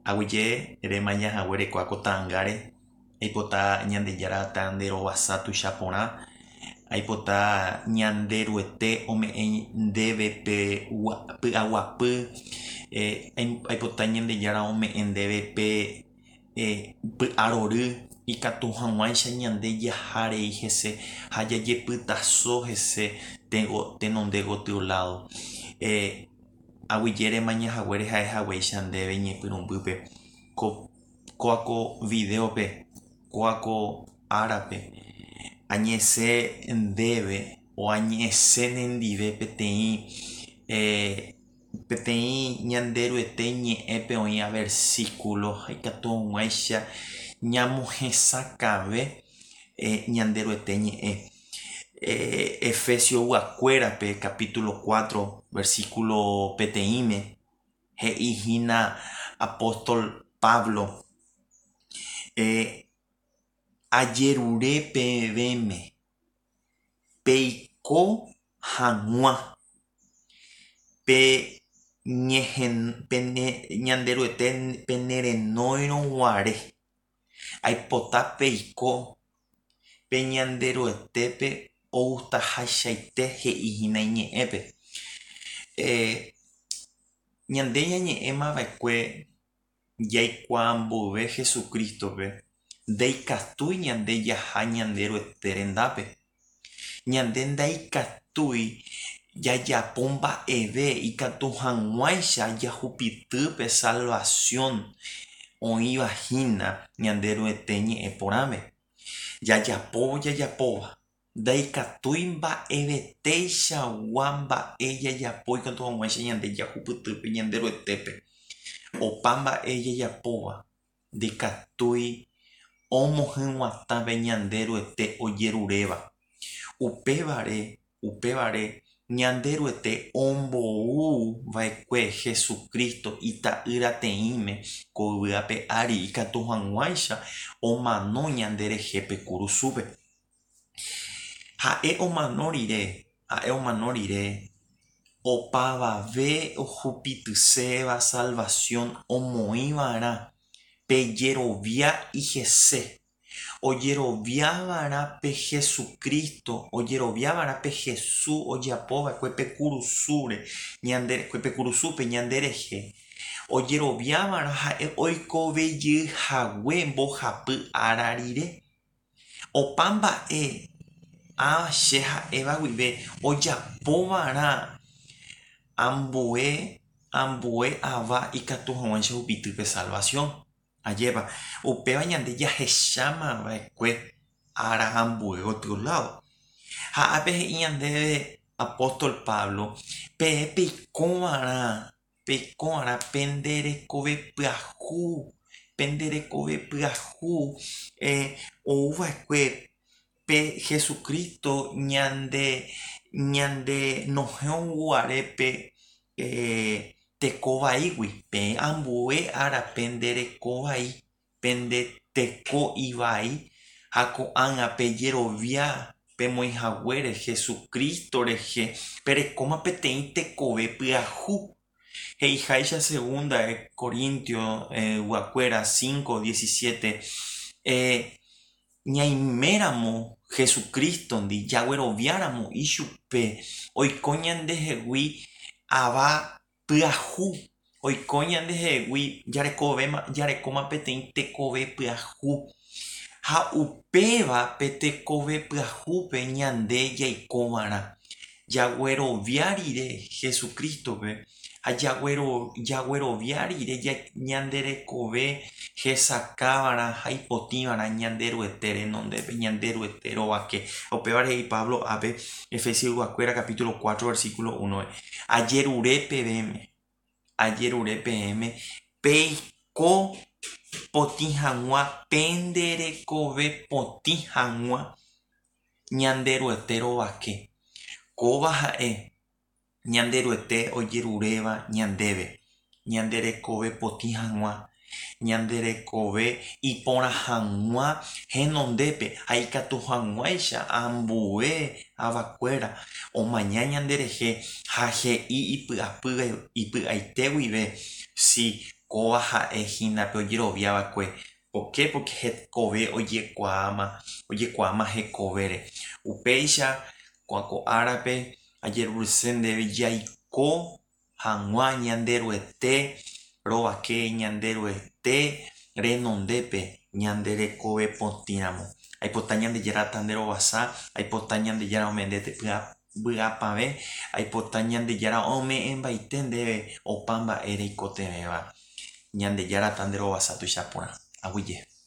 Aguyje remaña haguere koakotãngáre aipota ñandejára tanderovasa tuichaporã aipota ñanderuete ome'ẽ ndéve pe py'aguapy aipota ñandejára ome'ẽ ndéve pe py'arory ikatu hag̃uáicha ñande jaharei hese ha jajepytaso hese tenonde gotyo lado. Aguyje remañahaguére ha'ehaguéicha ndéve ñepyrũmbýpe kóako videope, kóako árape añesẽ ndéve o añesẽ nendive peteĩ ñanderuete ñe'ẽpe oĩ versículo ikatu hag̃uáicha ñamohesakave ñanderuete ñe'ẽ. Efesios guakuérape capítulo 4 versículo peteĩme he'ihína apóstol Pablo ajerure pevéme peiko hag̃ua pe ñanderuete penerenóirõguare aipota peiko pe ñanderuetépe outaháichaite he'ihína iñe'ẽpe. Ñande ñañe'ẽmava'ekue jaikuaa mboyve Jesukristope ndaikatúi ñande jaha ñanderuete rendápe. Ñande ndaikatúi jajapo mba'eve ikatu hag̃uáicha jahupitýpe salvación oĩvahína ñanderuete ñe'ẽ porãme. Jajapóva ndaikatúi mba'evetéichagua mba'e jajapo ikatu hag̃uáicha ñande jahupytýpe ñanderuetépe. Opa mba'e jajapóva ndikatúi omohyg̃uatãpe ñanderuete ojeruréva. Upévare ñanderuete ombouva'ekue Jesukristo ita'yrateĩme ko yvyrape ári ikatu hag̃uáicha omano ñanderehépe kurusúpe. Ha'e omano rire opavave ohupytyséva salvación omoĩvarã pe jerovia ihese. Ojeroviáva'erã pe Jesukristo, ojeroviáva'erã pe Jesús ojapova'ekue pe kurusúpe ñanderehe. Ojeroviáva'erã ha'e oikovejeyhague mbohapy ára rire. Opa mba'e che ha'éva guive ojapova'erã ambue ava ikatu hag̃uáicha hupytýpe salvación. Ajépa upéva ñande jahechámava'ekue ára ambue gotyo lado. Ha ápe he'i ñandéve apóstol Pablo peikova'erã penderekove pyahu ouva'ekue pe Jesukristo ñande noheõnguarépe tekovaígui pe ambue ára penderekovai pendeteko ha ko'ág̃a pejerovia pemoĩhaguére Jesukristo rehe perekóma peteĩ tekove pyahu. He'iháicha segunda Corintios guakuéra 5:17 ñaiméramo Jesukristondi jagueroviáramo ichupe oiko ñandehegui ava pyahu oiko ñandehegui jarekóma peteĩ tekove pyahu ha upéva pe tekove pyahúpe ñande jaikova'erã jaguerovia rire Jesukristope ha jaguerovia rire ñanderekove hesakáva'erã ha ipotĩva'erã ñanderuete renondépe ñanderuete rovake. Upévare he'i Pablo ápe Efesios guakuéra capítulo 4 versículo 1 ajerure peẽme peiko potĩ hag̃ua penderekove potĩ hag̃ua ñanderuete rovake. Kóva ha'e ñanderuete ojeruréva ñandéve ñanderekove potĩ hag̃ua ñanderekove iporã hag̃ua henondépe ha ikatu hag̃uáicha ambue avakuéra omaña ñanderehe ha he'i ipy'aite guive si oikóva ha'e hínape ojeroviavakue. ¿Por qué? Porque hekove ojekuaáma hekovére. Upéicha ko árape ajeruse ndéve jaiko hag̃ua ñanderuete rovake ñanderuete renondépe ñande rekove potĩramo. Aipota ñandejára nderovasa, aipota ñandejára omendete vy'apavẽ, aipota ñandejára ome'ẽmbaite ndéve opa mba'e reikotevéva. Ñandejára nderovasa tuicha porã. Aguyje.